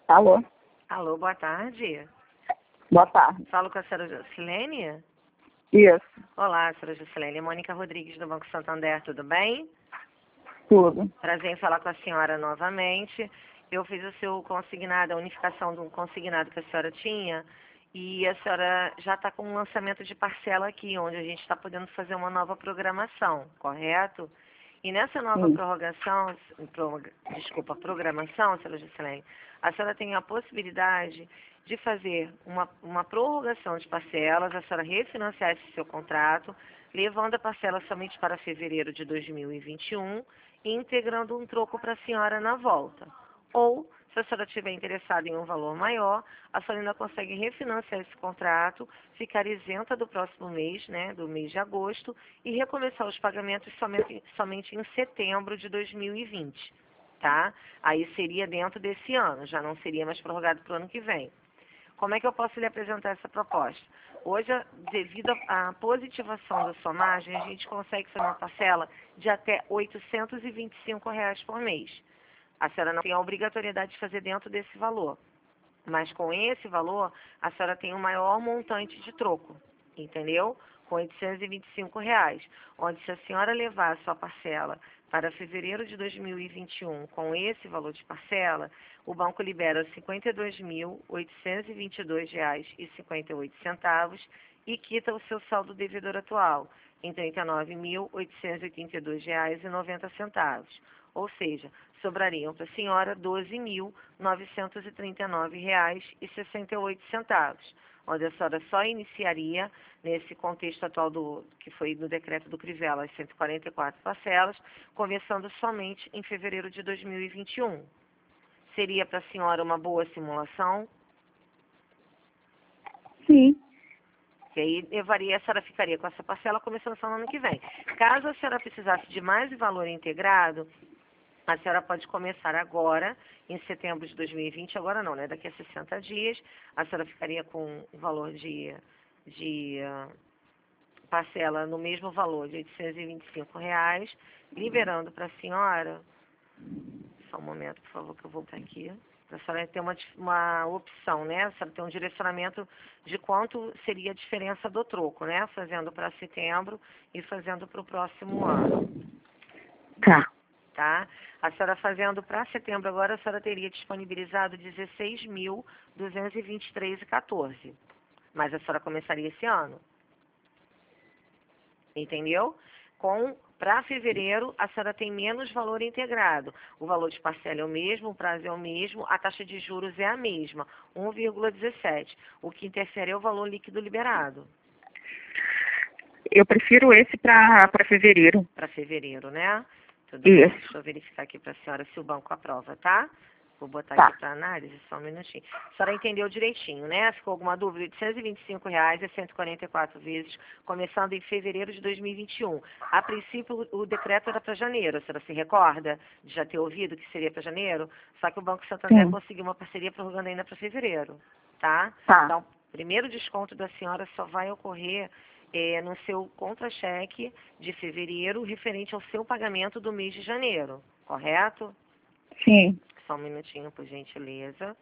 Alô? Alô, boa tarde. Boa tarde. Falo com a senhora Juscelene? Isso, Olá, senhora Juscelene. Mônica Rodrigues, do Banco Santander, tudo bem? tudo. Prazer em falar com a senhora novamente. Eu fiz o seu consignado, a unificação do consignado que a senhora tinha, e a senhora já está com um lançamento de parcela aqui, onde a gente está podendo fazer uma nova programação, correto? E nessa nova Sim. programação, senhora Juscelene, a senhora tem a possibilidade de fazer uma prorrogação de parcelas, a senhora refinanciar esse seu contrato, levando a parcela somente para fevereiro de 2021 e integrando um troco para a senhora na volta. Ou, se a senhora estiver interessada em um valor maior, a senhora ainda consegue refinanciar esse contrato, ficar isenta do próximo mês, né, do mês de agosto, e recomeçar os pagamentos somente em setembro de 2020, tá? Aí seria dentro desse ano, já não seria mais prorrogado para o ano que vem. Como é que eu posso lhe apresentar essa proposta? Hoje, devido à positivação da sua margem, a gente consegue fazer uma parcela de até R$ 825 por mês. A senhora não tem a obrigatoriedade de fazer dentro desse valor, mas com esse valor, a senhora tem um maior montante de troco, entendeu? Com R$ 825, onde se a senhora levar a sua parcela para fevereiro de 2021 com esse valor de parcela, o banco libera R$ 52.822,58 e quita o seu saldo devedor atual em R$ 39.882,90. Ou seja, sobrariam para a senhora R$ 12.939,68, onde a senhora só iniciaria, nesse contexto atual que foi no decreto do Crivella, as 144 parcelas, começando somente em fevereiro de 2021. Seria para a senhora uma boa simulação? Sim. E aí a senhora ficaria com essa parcela começando só no ano que vem. Caso a senhora precisasse de mais valor integrado, a senhora pode começar agora, em setembro de 2020, agora não, né? Daqui a 60 dias, a senhora ficaria com o valor de parcela no mesmo valor de R$ 825, liberando para a senhora, só um momento, por favor, que eu vou botar aqui, para a senhora ter uma opção, né? A senhora ter um direcionamento de quanto seria a diferença do troco, né? Fazendo para setembro e fazendo para o próximo ano. Tá. Tá? A senhora fazendo para setembro agora, a senhora teria disponibilizado R$ 16.223,14. Mas a senhora começaria esse ano. Entendeu? Para fevereiro, a senhora tem menos valor integrado. O valor de parcela é o mesmo, o prazo é o mesmo, a taxa de juros é a mesma, 1,17. O que interfere é o valor líquido liberado. Eu prefiro esse para fevereiro. Para fevereiro, né? Tudo Isso. bem. Deixa eu verificar aqui para a senhora se o banco aprova, tá? Vou botar Tá. aqui para análise, só um minutinho. A senhora entendeu direitinho, né? Ficou alguma dúvida? R$ 825 é 144 vezes, começando em fevereiro de 2021. A princípio, o decreto era para janeiro. A senhora se recorda de já ter ouvido que seria para janeiro? Só que o Banco Santander Sim. conseguiu uma parceria prorrogando ainda para fevereiro, tá? Tá. Então, primeiro desconto da senhora só vai ocorrer no seu contra-cheque de fevereiro, referente ao seu pagamento do mês de janeiro, correto? Sim. Só um minutinho, por gentileza.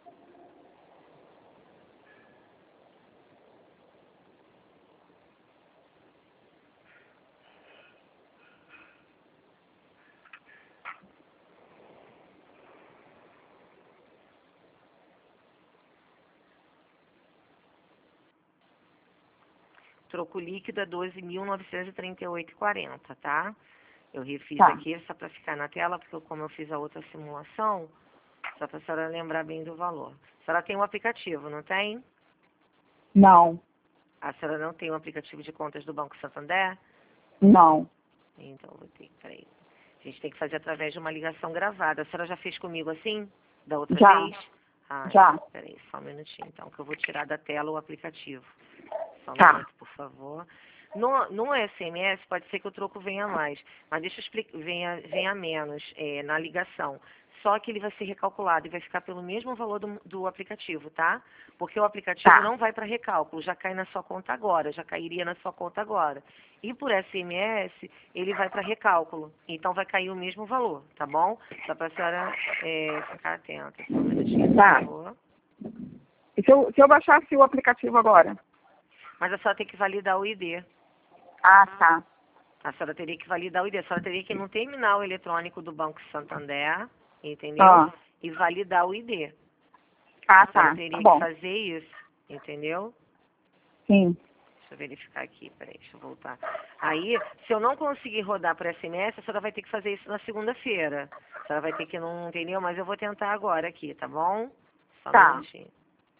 Troco líquido é R$ 12.938,40, tá? Eu refiz Tá. aqui só para ficar na tela, porque como eu fiz a outra simulação, só para a senhora lembrar bem do valor. A senhora tem um aplicativo, não tem? Não. A senhora não tem um aplicativo de contas do Banco Santander? Não. Então, vou ter que, peraí. A gente tem que fazer através de uma ligação gravada. A senhora já fez comigo assim? Da outra Já. vez? Ah, Já. então, peraí, só um minutinho, então, que eu vou tirar da tela o aplicativo. Só um Tá. minuto, por favor. No SMS pode ser que o troco venha mais, mas deixa eu explicar, venha menos na ligação. só que ele vai ser recalculado e vai ficar pelo mesmo valor do aplicativo, tá? Porque o aplicativo Tá. não vai para recálculo, já cai na sua conta agora, já cairia na sua conta agora. E por SMS, ele vai para recálculo, então vai cair o mesmo valor, tá bom? Só para a senhora ficar atenta. Só um minutinho, por Tá. favor. E se eu baixasse o aplicativo agora? Mas a senhora tem que validar o ID. Ah, tá. A senhora teria que validar o ID. A senhora teria que ir no terminal eletrônico do Banco Santander, entendeu? Ah. E validar o ID. Ah, A senhora tá. teria Tá que bom. fazer isso, entendeu? Sim. Deixa eu verificar aqui, peraí, deixa eu voltar. Aí, se eu não conseguir rodar por SMS, a senhora vai ter que fazer isso na segunda-feira. A senhora vai ter que não, entendeu? Mas eu vou tentar agora aqui, tá bom? Só um Tá. minutinho.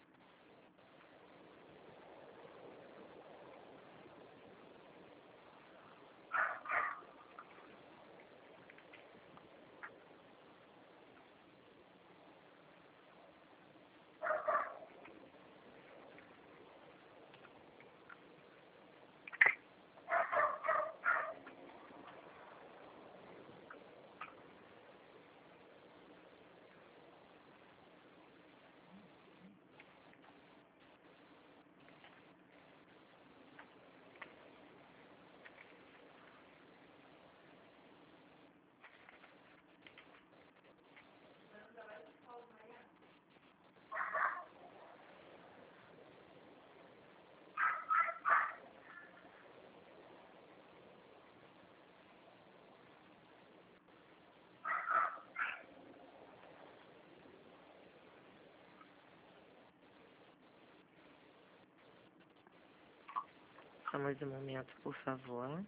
Só mais um momento, por favor.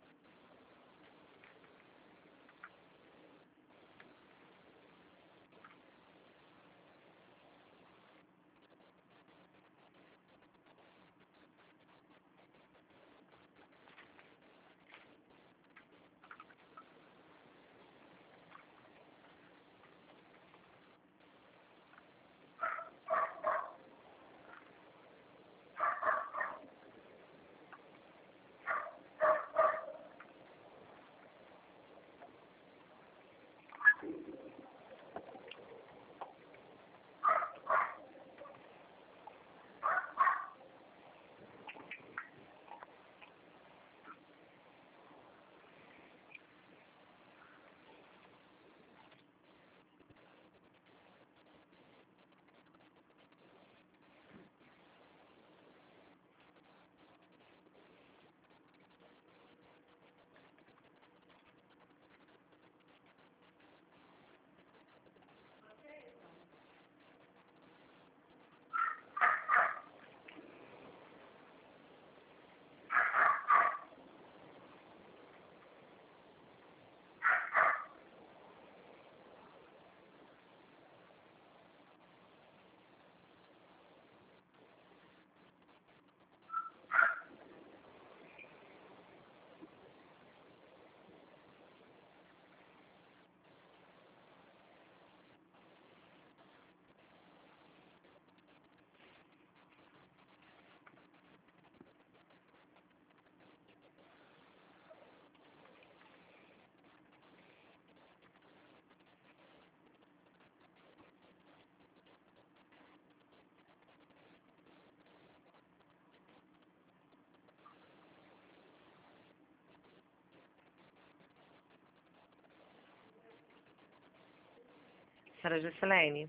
Senhora Juscelene?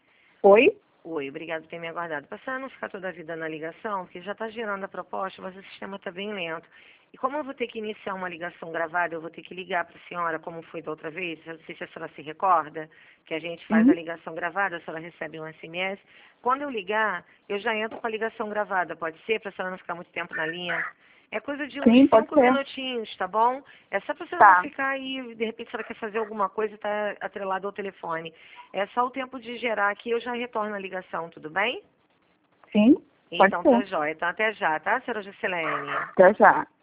Oi? Oi, obrigado por ter me aguardado. Para a senhora não ficar toda a vida na ligação, porque já está gerando a proposta, mas o sistema está bem lento. E como eu vou ter que iniciar uma ligação gravada, eu vou ter que ligar para a senhora, como foi da outra vez, eu não sei se a senhora se recorda, que a gente faz a ligação gravada, a senhora recebe um SMS. Quando eu ligar, eu já entro com a ligação gravada, pode ser? Para a senhora não ficar muito tempo na linha. É coisa de Sim, uns pode 5 ser. minutinhos, tá bom? É só para a senhora Tá. não ficar aí, de repente a senhora quer fazer alguma coisa e está atrelada ao telefone. É só o tempo de gerar aqui, eu já retorno a ligação, tudo bem? Sim, pode Então tá ser. jóia. Então até já, tá, senhora Juscelene? Até já.